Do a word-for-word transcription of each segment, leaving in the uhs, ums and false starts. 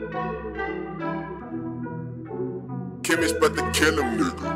Chemist about to kill him, nigga.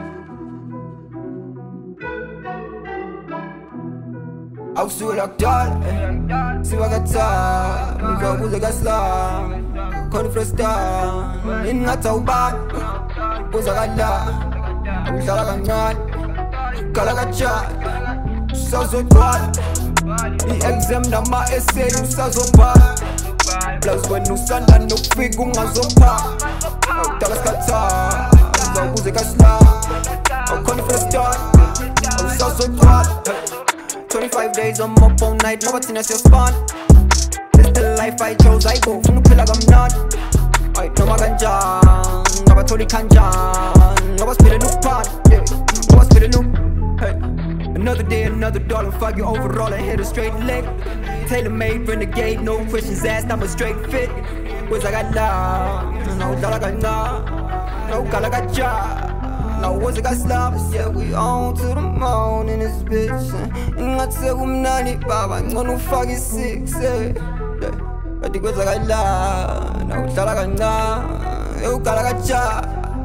Aussulaktal, siwagata, mikabuze gasla, konfresta, ingatauban, buzagala, ushalagangan, kalagacha, sazotwal, i-exam na ma-essay usazopa, plus when usanda nufigu ngazopa, utagaskata, mikabuze gasla, konfresta, usazotwal. twenty-five days, I'm up all night, nobody knows your spawn. This the life I chose, I go from the pill like I'm not. I know my ganja, nobody told you kanjan. Nobody spit a new pot, yeah, nobody spit a new. Hey, another day, another dollar, fuck you overall, I hit a straight leg. Tailor-made, renegade, no questions asked, I'm a straight fit. Where's I got now? No dollar got now, no color got job. Now what's it got slobbers? Yeah, we on to the moon in this bitch. And I tell them ninety five, I'm gonna fucking six. I think what's like a lie. Now it's all like a nah. You got like a job.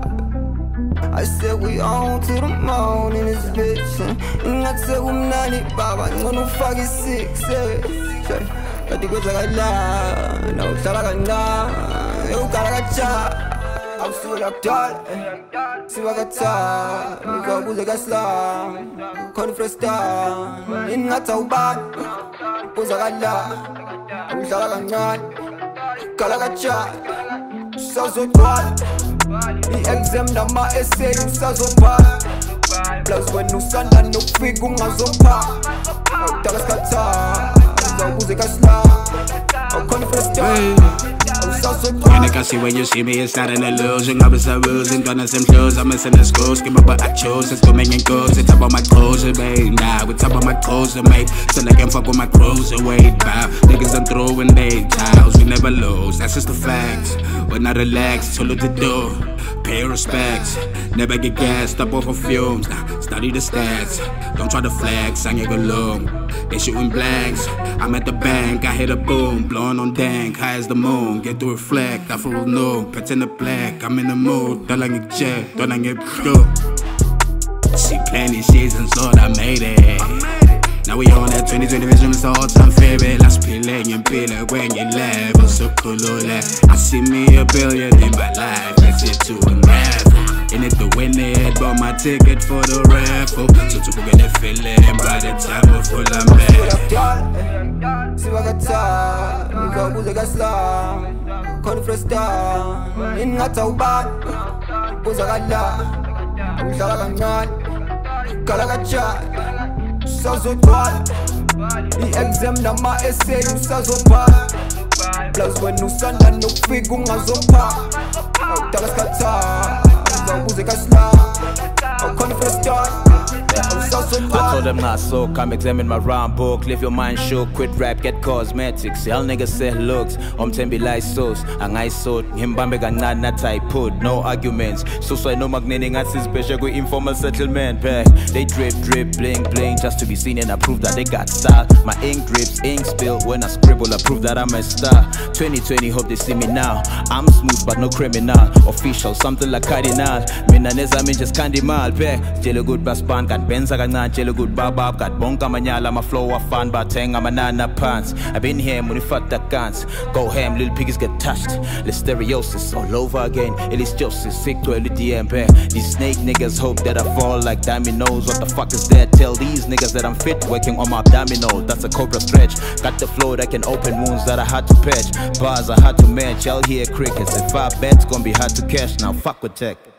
I said we on to the moon in this bitch. And I tell them ninety five, I'm gonna fucking six. I think what's like a lie. Now it's all like a nah. You got like a job. Aussulaktal, siwagata, mikabuze gasla, konfresta, ingatauban, buzagala, ushalagangan, kalagacha, sazotwal, i-exam na ma-essay usazopa, plus when usanda nufigu ngazopa, utagaskata, mikabuze gasla, konfresta. When I see when you see me, it's not an illusion. I was losing, gonna some clothes, I'm missing the schools. Give me what I chose, it's coming and goes. It's about my clothes, babe. Nah, we talk about my clothes, mate. Still I can fuck with my clothes away. Bow. Niggas I'm throwing they towels, we never lose. That's just the facts. We're not relaxed, so look to do. Pay respects, never get gassed up off of fumes. Nah, study the stats, don't try to flex, I ain't alone. They shooting blanks, I'm at the bank, I hit a boom. Blowing on dank, high as the moon. Get to reflect, I feel no, pretend the black. I'm in the mood, don't I get jet, don't I get blue. See plenty seasons, Lord, I made it. Now we on that twenty twenty vision, it's the all-time favorite. Last peeling and peeling when you level, so cool, I see me a billion in my life, let's get to a raffle. In it to win it, bought my ticket for the raffle. So to get that feeling by the time we're full of mad. Siwagata, mikabuze gasla, konfresta, ingatauban, buzagala, ushalagangan, kalagacha, sazotwal, i-exam na ma-essay usazopa, plus when usanda nufigu ngazopa, utagaskata, mikabuze gasla, konfresta. I told them not so, come examine my rhyme book. Live your mind shook, quit rap, get cosmetics. Y'all niggas say looks, om tembi like sauce. Ang I so, himbambe ganad na type put, no arguments. So so I know magnetic as special go informal settlement. Back, they drip, drip, bling, bling, just to be seen and I prove that they got style. My ink drips, ink spill, when I scribble, I prove that I'm a star. twenty twenty, hope they see me now. I'm smooth but no criminal, official, something like cardinal. Minaneza mean just candy mal, back, jelly good bass band, got Benza got jelly good babab, got bonka manyala, my flow a fan, but tenga manana pants. I've been here when you fuck that guns. Go ham, little piggies get touched. Listeriosis all over again. It is justice, sick to L D M. These snake niggas hope that I fall like dominoes. What the fuck is that? Tell these niggas that I'm fit, working on my abdominal. That's a cobra stretch. Got the flow that can open wounds that I had to patch. Bars I had to match. Y'all hear crickets. If I bet, it's gonna be hard to catch. Now fuck with tech.